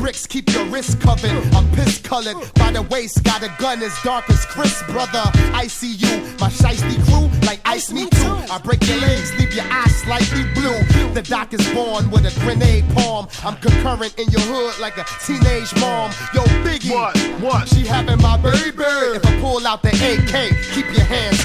bricks, keep your wrist covered. I'm piss colored by the waist, got a gun as dark as Chris, brother. I see you, my shiesty crew, like ice me too. I break your legs, leave your eyes slightly blue. The doc is born with a grenade palm. I'm concurrent in your hood like a teenage mom. Yo, Biggie, what? She having my baby. If I pull out the AK, keep your hands